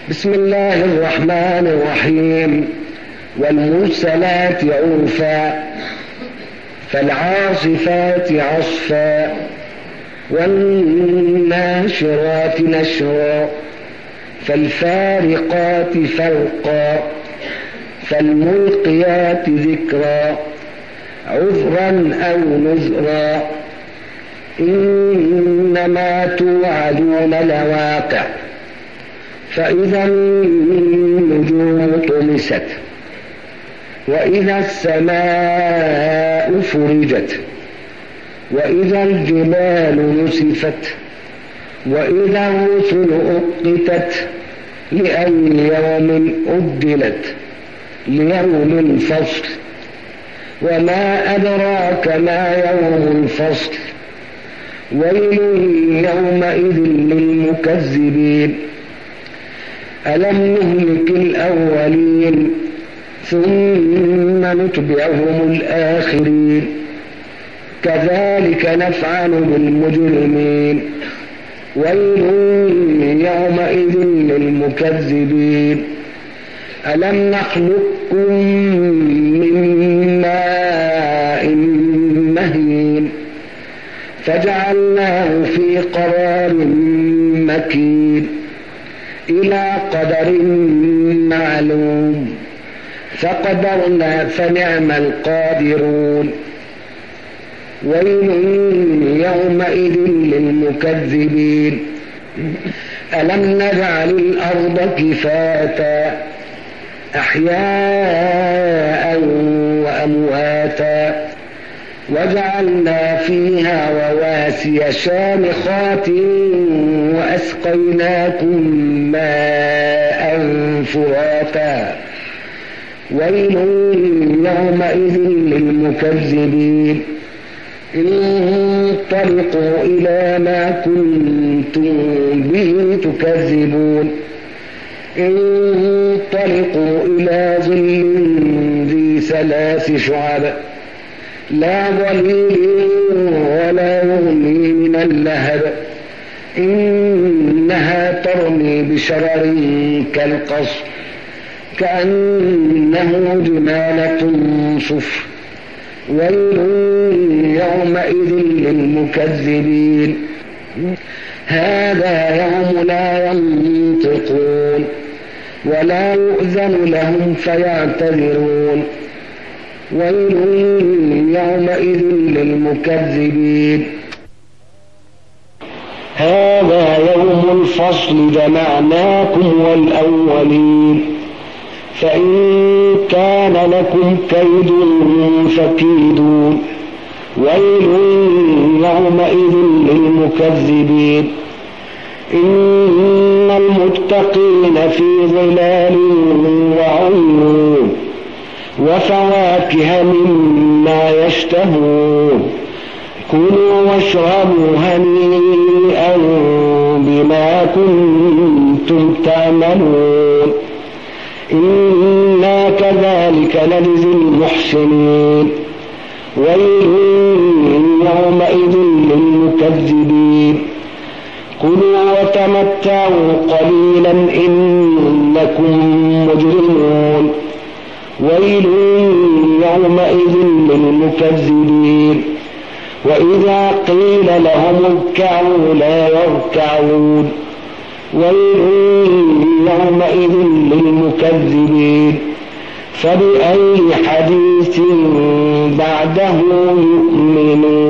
بسم الله الرحمن الرحيم. والمرسلات عرفا فالعاصفات عصفا والناشرات نشرا فالفارقات فرقا فالملقيات ذكرا عذرا أو نذرا إنما توعدون لواقع فإذا النجوم طمست وإذا السماء فرجت وإذا الجبال نسفت وإذا الرسل أقتت لأي يوم أجلت ليوم الفصل وما أدراك ما يوم الفصل ويل يومئذ للمكذبين ألم نهلك الأولين ثم نتبعهم الآخرين كذلك نفعل بالمجرمين ويل يومئذ للمكذبين ألم نخلقكم من ماء مهين فجعلناه في قرار مكين إلى قدر معلوم فقدرنا فنعم القادرون ويل يومئذ للمكذبين ألم نجعل الأرض كفاتا أحياء وأمواتا وجعلنا فيها رواسي شامخات وأسقيناكم ماء فراتا ويل يومئذ للمكذبين انطلقوا إلى ما كنتم به تكذبون انطلقوا إلى ظل ذي 3 شعب لا ظليل ولا يغني من اللهب إنها ترمي بشرر كالقصر كأنه جمالة صفر ويل يومئذ للمكذبين هذا يوم لا ينطقون ولا يؤذن لهم فيعتذرون ويل يومئذ للمكذبين هذا يوم الفصل جمعناكم والأولين فإن كان لكم كيد فكيدون ويل يومئذ للمكذبين إن المتقين في ظلال وعيون وفواكه مما يشتهون كلوا واشربوا هنيئا بما كنتم تعملون إنا كذلك نجزي المحسنين ويل يومئذ للمكذبين كلوا وتمتعوا قليلا إنكم مجرمون ويل يومئذ للمكذبين وإذا قيل لهم اركعوا لا يركعون ويل يومئذ للمكذبين فبأي حديث بعده يؤمنون